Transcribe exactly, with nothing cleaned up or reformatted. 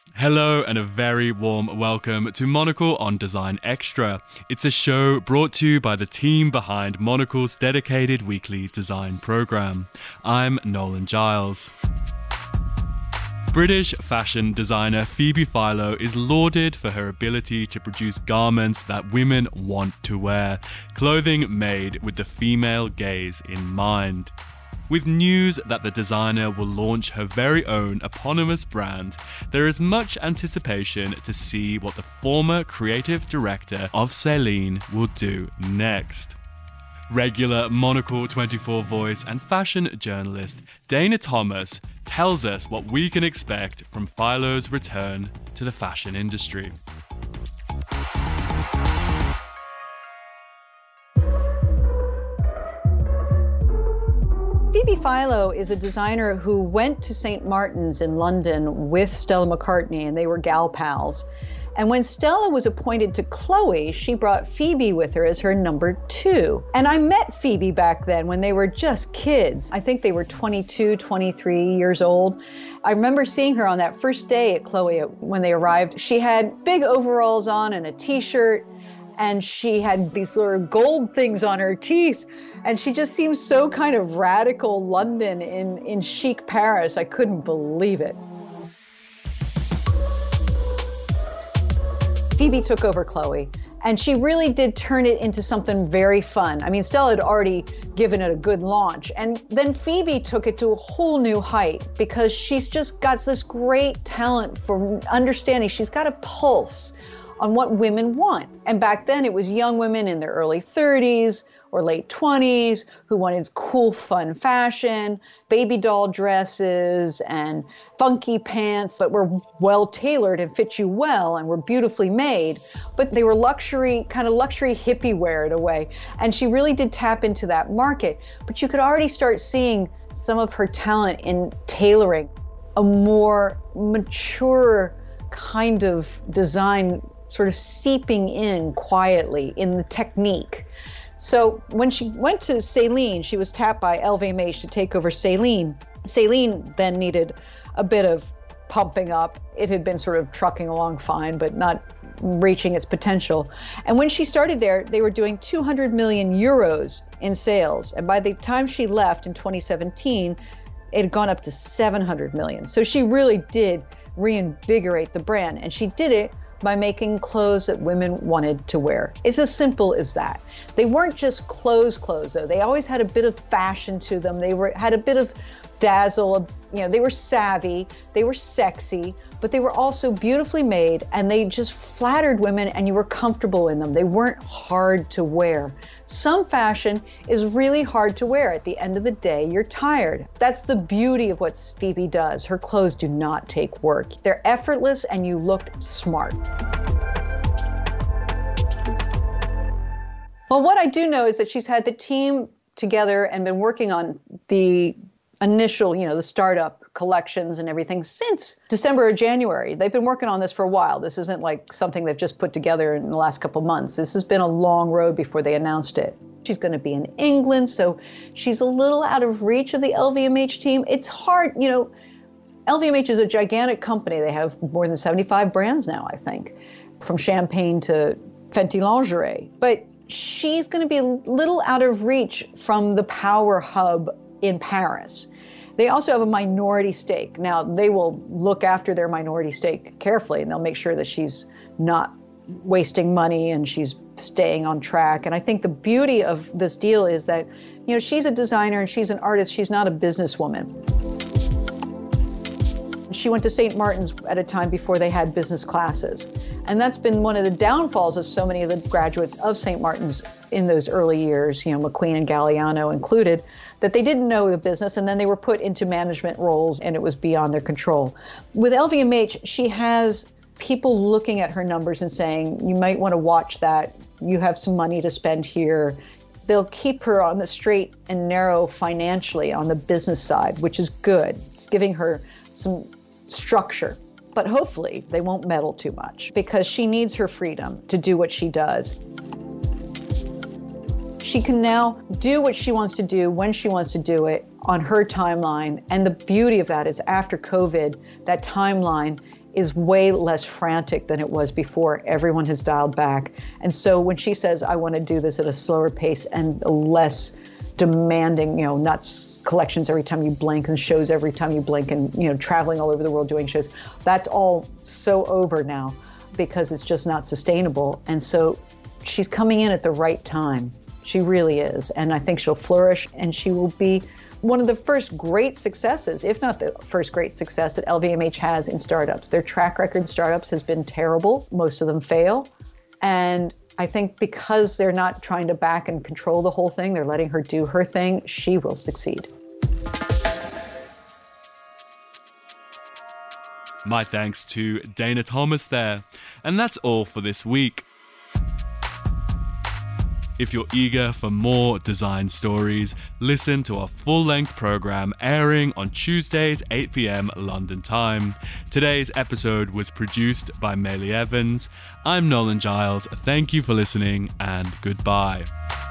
Hello and a very warm welcome to Monocle on Design Extra. It's a show brought to you by the team behind Monocle's dedicated weekly design program. I'm Nolan Giles. British fashion designer Phoebe Philo is lauded for her ability to produce garments that women want to wear, clothing made with the female gaze in mind. With news that the designer will launch her very own eponymous brand, there is much anticipation to see what the former creative director of Celine will do next. Regular Monocle twenty-four voice and fashion journalist Dana Thomas tells us what we can expect from Philo's return to the fashion industry. Phoebe Philo is a designer who went to Saint Martin's in London with Stella McCartney, and they were gal pals. And when Stella was appointed to Chloe, she brought Phoebe with her as her number two. And I met Phoebe back then when they were just kids. I think they were twenty-two, twenty-three years old. I remember seeing her on that first day at Chloe when they arrived. She had big overalls on and a t-shirt, and she had these sort of gold things on her teeth. And she just seemed so kind of radical London in, in chic Paris. I couldn't believe it. Phoebe took over Chloe, and she really did turn it into something very fun. I mean, Stella had already given it a good launch, and then Phoebe took it to a whole new height because she's just got this great talent for understanding. She's got a pulse on what women want. And back then it was young women in their early thirties or late twenties who wanted cool, fun fashion, baby doll dresses and funky pants that were well tailored and fit you well and were beautifully made, but they were luxury, kind of luxury hippie wear in a way. And she really did tap into that market, but you could already start seeing some of her talent in tailoring a more mature kind of design sort of seeping in quietly in the technique. So when she went to Celine, she was tapped by L V M H to take over Celine. Celine then needed a bit of pumping up. It had been sort of trucking along fine, but not reaching its potential. And when she started there, they were doing two hundred million euros in sales. And by the time she left in twenty seventeen, it had gone up to seven hundred million. So she really did reinvigorate the brand, and she did it by making clothes that women wanted to wear. It's as simple as that. They weren't just clothes clothes though. They always had a bit of fashion to them. They were had a bit of dazzle, you know, they were savvy, they were sexy, but they were also beautifully made, and they just flattered women and you were comfortable in them. They weren't hard to wear. Some fashion is really hard to wear. At the end of the day, you're tired. That's the beauty of what Phoebe does. Her clothes do not take work. They're effortless and you look smart. Well, what I do know is that she's had the team together and been working on the initial, you know, the startup collections and everything since December or January. They've been working on this for a while. This isn't like something they've just put together in the last couple of months. This has been a long road before they announced it. She's going to be in England, so she's a little out of reach of the L V M H team. It's hard, you know, L V M H is a gigantic company. They have more than seventy-five brands now, I think, from Champagne to Fenty lingerie. But she's going to be a little out of reach from the power hub in Paris. They also have a minority stake. Now, they will look after their minority stake carefully, and they'll make sure that she's not wasting money and she's staying on track. And I think the beauty of this deal is that, you know, she's a designer and she's an artist. She's not a businesswoman. She went to Saint Martin's at a time before they had business classes. And that's been one of the downfalls of so many of the graduates of Saint Martin's in those early years, you know, McQueen and Galliano included, that they didn't know the business and then they were put into management roles and it was beyond their control. With L V M H, she has people looking at her numbers and saying, you might want to watch that. You have some money to spend here. They'll keep her on the straight and narrow financially on the business side, which is good. It's giving her some structure. But hopefully they won't meddle too much because she needs her freedom to do what she does. She can now do what she wants to do when she wants to do it on her timeline. And the beauty of that is after COVID, that timeline is way less frantic than it was before. Everyone has dialed back. And so when she says, I want to do this at a slower pace and less demanding, you know, not s- collections every time you blink and shows every time you blink and, you know, traveling all over the world doing shows, that's all so over now because it's just not sustainable. And so she's coming in at the right time. She really is. And I think she'll flourish, and she will be one of the first great successes, if not the first great success that L V M H has in startups. Their track record in startups has been terrible. Most of them fail. And I think because they're not trying to back and control the whole thing, they're letting her do her thing, she will succeed. My thanks to Dana Thomas there. And that's all for this week. If you're eager for more design stories, listen to our full-length program airing on Tuesdays, eight p.m. London time. Today's episode was produced by Meili Evans. I'm Nolan Giles. Thank you for listening, and goodbye.